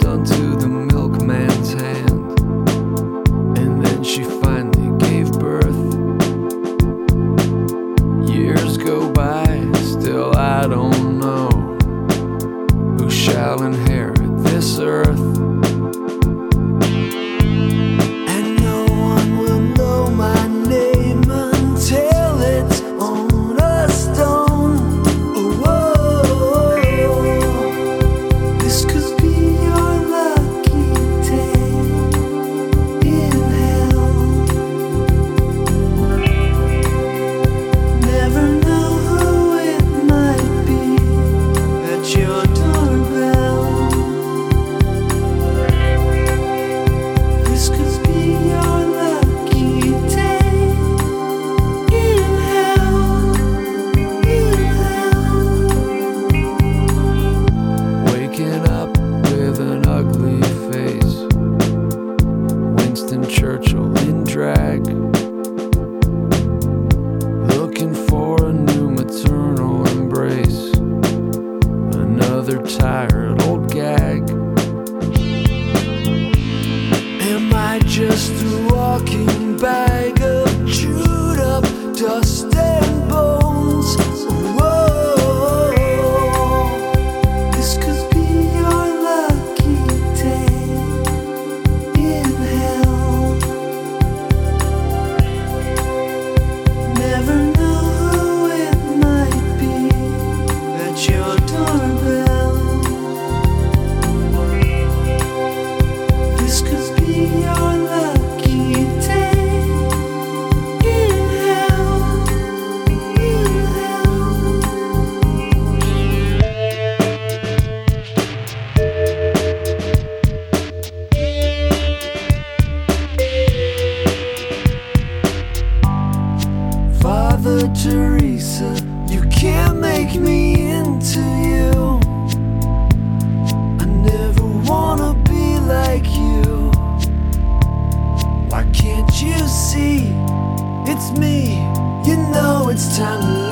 held onto the milkman's hand, and then she finally gave birth. Years go by, still I don't know who shall inherit this earth. And no one will know my name until it's on a stone. Whoa, this could be your lucky day in hell. Never know who it might be at your doorbell. This could be your lucky day in hell, in hell. Waking up with an ugly face, Winston Churchill in drag, looking for a new maternal embrace, another tired old gag. Am I just a walking bag of chewed up dust and bones? Whoa, this could be your lucky day in hell. Never know who it might be at your doorbell. This could be your lucky day in hell, in hell. Father Teresa, you can't make me into you. I never wanna be like you. Why can't you see it's me? You know it's time to